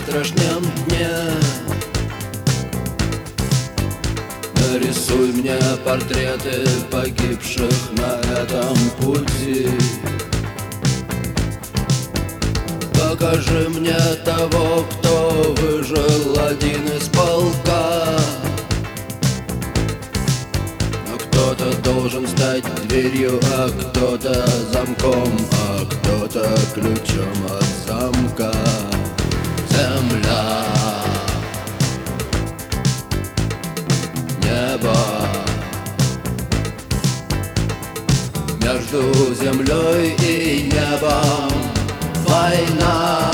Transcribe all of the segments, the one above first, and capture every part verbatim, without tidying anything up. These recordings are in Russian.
завтрашнем дне. Нарисуй мне портреты погибших на этом пути. Покажи мне того, кто выжил один из полка. Но кто-то должен стать дверью, а кто-то замком, а кто-то ключом от замка. Земля, небо, между землей и небом война.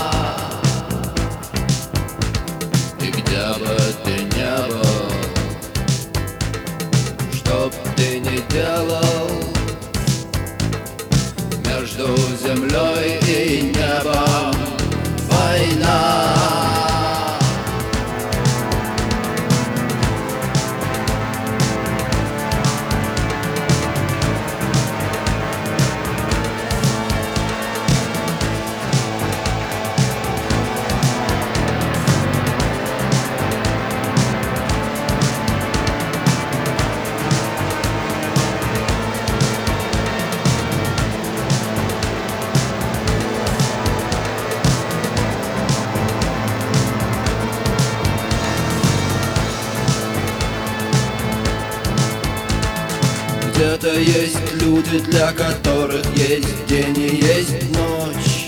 И где бы ты ни был, что б ты ни делал, между землей и небом война. Где-то есть люди, для которых есть день и есть ночь.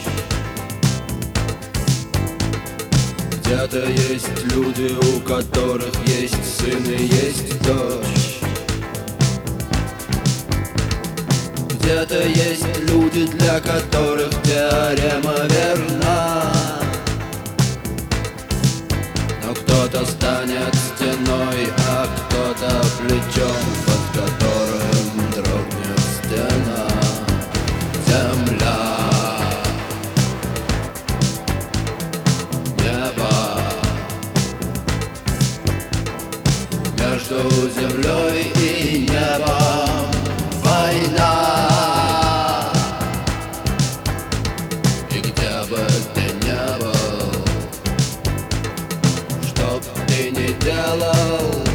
Где-то есть люди, у которых есть сын и есть дочь. Где-то есть люди, для которых теорема верна. Но кто-то станет стеной, а кто-то плечом, под которым дрогнет стена. Земля, небо, между землей и небом война. И где бы ты ни был, что б ты ни делал,